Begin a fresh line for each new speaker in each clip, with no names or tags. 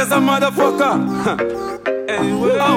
as a motherfucker. Anyway, I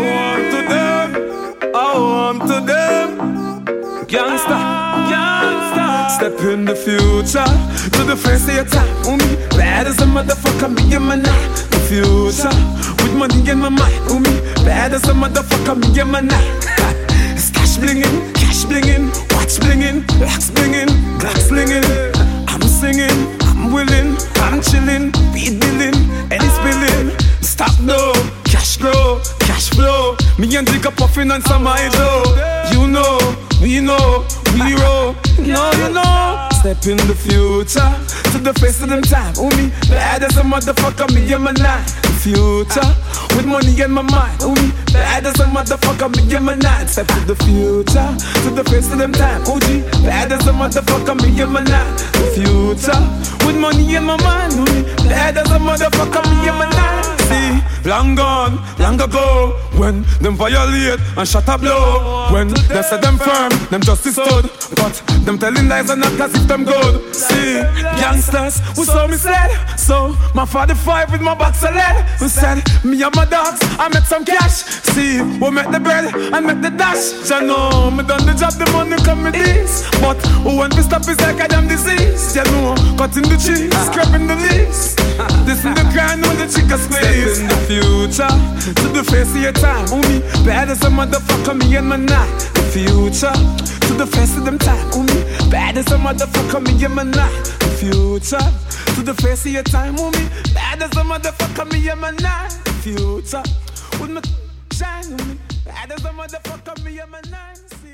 want to them. Gangsta, step in the future to the face of your time. Me bad as a motherfucker, me and my night. The future with money in my mind. Me bad as a motherfucker, me and my night. It's cash blingin', watch blingin', locks blingin', glass slingin'. I'm singing, I'm willing, I'm chillin', beat billing, and it's billing. Stop no, cash grow, cash flow. Me and Dick puffin' on some hydro. You know, we know, we roll. No, you know. Step in the future to the face of them time. Me bad as a motherfucker, me and my night. The future with money in my mind. Me bad as a motherfucker, me and my night. Step to the future to the face of them time. OG bad as a motherfucker, me and my night. The future with money in my mind. Me bad as a motherfucker, me and my night. See, long gone, long ago, when them violate and shut up blow. When they said them firm, them justice stood, but them telling lies and not as if them good. See, youngsters, who saw me said, so my 45 with my box of lead. Who said, me and my dogs, I met some cash. See, we met the bread and met the dash. You know, me done the job, the money come with this. But who want to stop is like a damn disease. You know, cutting the cheese, scraping the leaves. This is the grind when the chicken squeeze. Step in the future to the face of your time. Me bad as a motherfucker, me and my night. The future to the face of them time. Me bad as a motherfucker, me and my night. The future to the face of your time. Me bad as a motherfucker, me and my night. The future with my shine. Me bad as a motherfucker, me and my night.